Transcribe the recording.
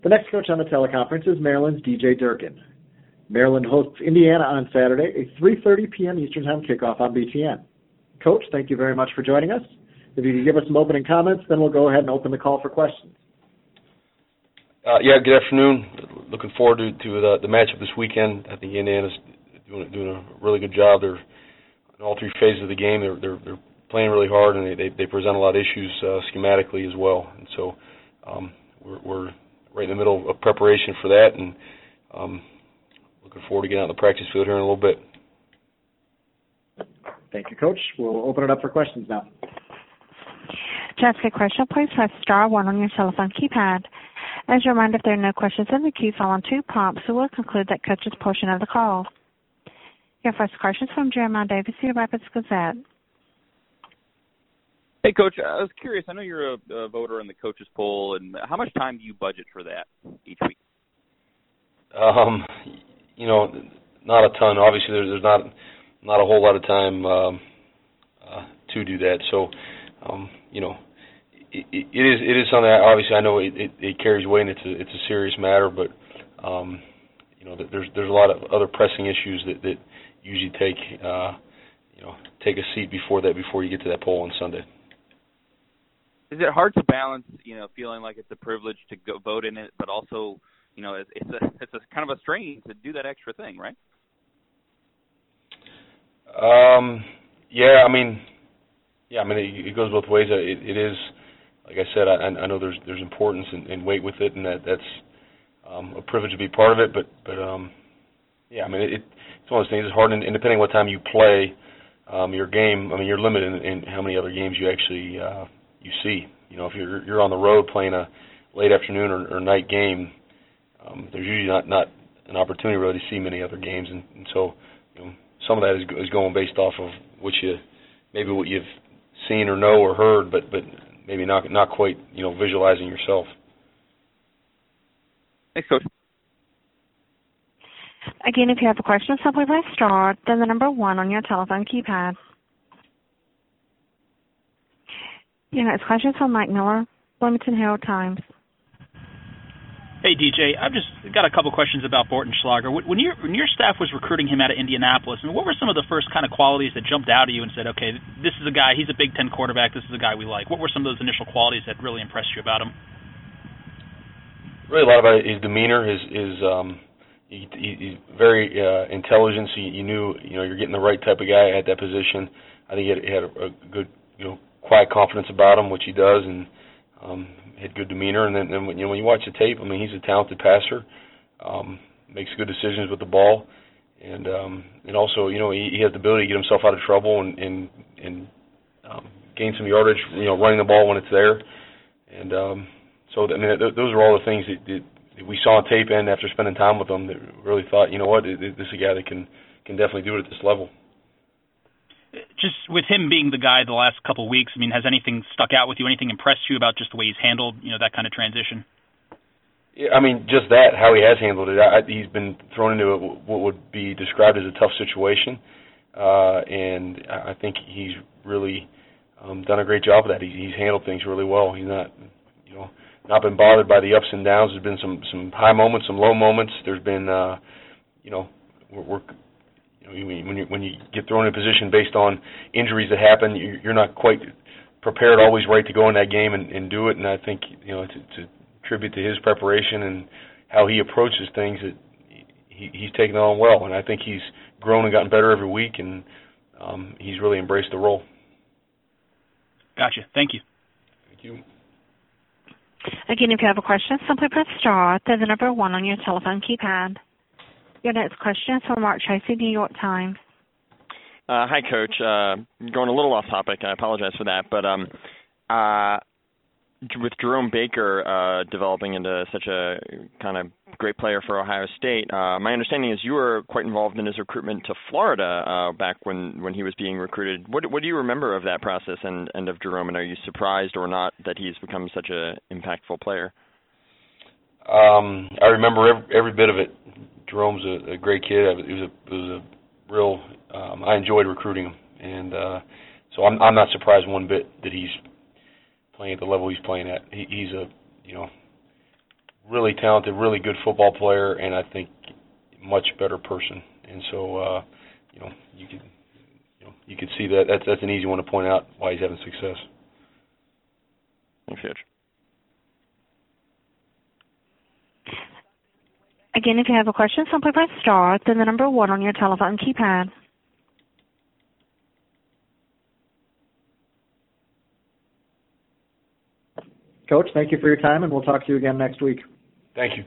The next coach on the teleconference is Maryland's DJ Durkin. Maryland hosts Indiana on Saturday, a 3:30 p.m. Eastern Time kickoff on BTN. Coach, thank you very much for joining us. If you could give us some opening comments, then we'll go ahead and open the call for questions. Good afternoon. Looking forward to the matchup this weekend. I think Indiana's doing a really good job. They're in all three phases of the game. They're playing really hard, and they present a lot of issues schematically as well. And so we're right in the middle of preparation for that, and looking forward to getting out on the practice field here in a little bit. Thank you, Coach. We'll open it up for questions now. To ask a question, please press star 1 on your telephone keypad. As a reminder, if there are no questions in the queue following 2 prompts, so we'll conclude that coach's portion of the call. Your first question is from Jeremiah Davis, Cedar Rapids Gazette. Hey, Coach, I was curious. I know you're a voter in the coaches poll, and how much time do you budget for that each week? Not a ton. Obviously, there's not a whole lot of time to do that. So, it is something that obviously I know it carries weight, and it's a serious matter. But there's a lot of other pressing issues that usually take a seat before you get to that poll on Sunday. Is it hard to balance, feeling like it's a privilege to go vote in it, but also, it's a kind of a strain to do that extra thing, right? It goes both ways. It is, like I said, I know there's importance and weight with it, and that's a privilege to be part of it. But it's one of those things. It's hard, and depending on what time you play your game, you're limited in how many other games you actually you see. If you're on the road playing a late afternoon or night game, there's usually not an opportunity really to see many other games, and so some of that is going based off of what you've seen or know or heard, but maybe not quite visualizing yourself. Thanks, Coach. Again, if you have a question, simply press star, then the number 1 on your telephone keypad. Your next question is from Mike Miller, Bloomington Herald Times. Hey, DJ, I've just got a couple questions about Borton Schlager. When your staff was recruiting him out of Indianapolis, what were some of the first kind of qualities that jumped out at you and said, okay, this is a guy, he's a Big Ten quarterback, this is a guy we like? What were some of those initial qualities that really impressed you about him? Really a lot about his demeanor, he's very intelligent, so you knew you're getting the right type of guy at that position. I think he had a good, quiet confidence about him, which he does, and had good demeanor. And then when you watch the tape, he's a talented passer, makes good decisions with the ball, and also he has the ability to get himself out of trouble and gain some yardage, running the ball when it's there. And those are all the things that we saw on tape, and after spending time with him, that really thought, this is a guy that can definitely do it at this level. Just with him being the guy the last couple of weeks, has anything stuck out with you? Anything impressed you about just the way he's handled, that kind of transition? Yeah, just that, how he has handled it. He's been thrown into what would be described as a tough situation, and I think he's really done a great job of that. He's handled things really well. He's not been bothered by the ups and downs. There's been some high moments, some low moments. There's been, when you get thrown in a position based on injuries that happen, you're not quite prepared always right to go in that game and do it. And I think it's a tribute to his preparation and how he approaches things that he's taken on well. And I think he's grown and gotten better every week, and he's really embraced the role. Gotcha. Thank you. Thank you. Again, if you have a question, simply press star, then the number 1 on your telephone keypad. Your next question is from Mark Tracy, New York Times. Hi, Coach. Going a little off topic. I apologize for that. But with Jerome Baker developing into such a kind of great player for Ohio State, my understanding is you were quite involved in his recruitment to Florida back when he was being recruited. What do you remember of that process and of Jerome, and are you surprised or not that he's become such an impactful player? I remember every bit of it. Jerome's a great kid. It was a real. I enjoyed recruiting him, and so I'm not surprised one bit that he's playing at the level he's playing at. He's a really talented, really good football player, and I think much better person. And so, you could see that. That's an easy one to point out why he's having success. Thanks, Coach. Again, if you have a question, simply press star, then the number 1 on your telephone keypad. Coach, thank you for your time, and we'll talk to you again next week. Thank you.